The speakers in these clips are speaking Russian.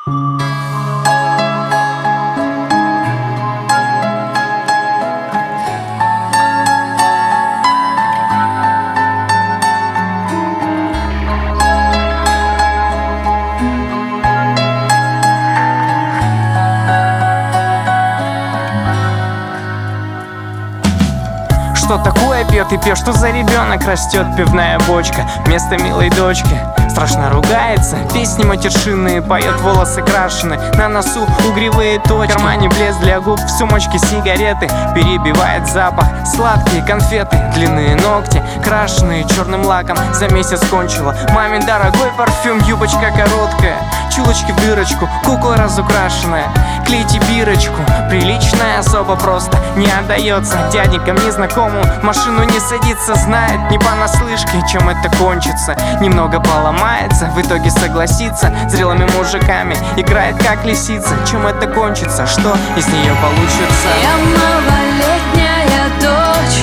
Что такое пьет и пьет, что за ребенок растет пивная бочка вместо милой дочки? Страшно ругается, песни матершинные поет, волосы крашены, на носу угревые точки, в кармане блеск для губ, в сумочке сигареты, перебивает запах сладкие конфеты, длинные ногти, крашеные черным лаком, за месяц кончила мамин дорогой парфюм, юбочка короткая, чулочки в дырочку, кукла разукрашенная, клейте бирочку, приличная особа просто не отдается дяденькам незнакомым, в машину не садится, знает не понаслышке, чем это кончится, немного поломается, в итоге согласится, зрелыми мужиками играет как лисица, чем это кончится, что из нее получится? Я малолетняя дочь,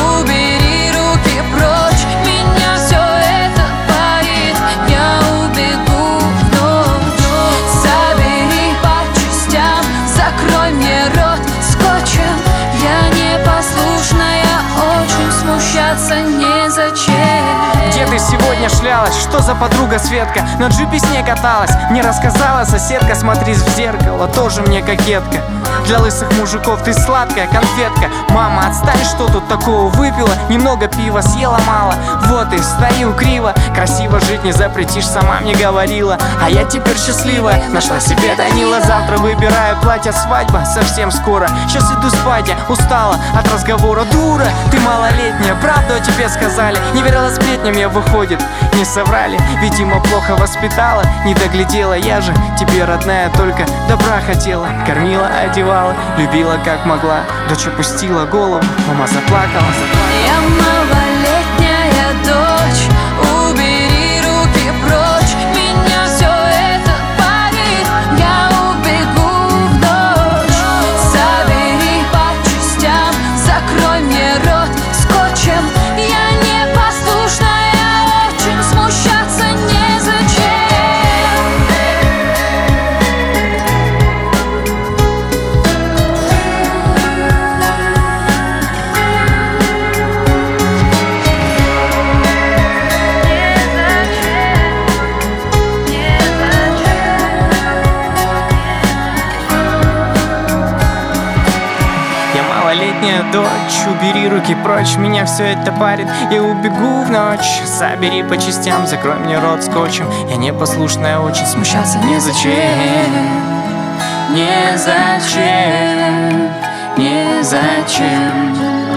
убери руки прочь, меня все это парит, я убегу в ночь. Собери по частям, закрой мне рот скотчем, я непослушная, очень смущаться незачем. Где ты сегодня шлялась? Что за подруга Светка? На джипе с ней каталась. Мне рассказала соседка, смотрись в зеркало, тоже мне кокетка. Для лысых мужиков ты сладкая конфетка. Мама, отстань, что тут такого выпила? Немного пива, съела мало. Вот и стою криво. Красиво жить не запретишь, сама мне говорила. А я теперь счастливая, нашла себе Данила. Завтра выбираю платье, свадьба совсем скоро. Сейчас иду спать, я устала от разговора. Дура, ты малолетняя, правду о тебе сказали. Не верила сплетням, я выходит, не соврали. Видимо, плохо воспитала, не доглядела. Я же тебе родная, только добра хотела. Кормила, одевала, любила как могла. Дочь опустила голову, мама заплакала. Я малолетняя дочь, убери руки прочь, меня все это парит, я убегу в ночь. Собери по частям, закрой мне рот скотчем, я непослушная, очень смущаться незачем. Малолетняя дочь, убери руки прочь, меня все это парит, я убегу в ночь. Собери по частям, закрой мне рот скотчем, я непослушная, очень смущаться незачем. Незачем, незачем.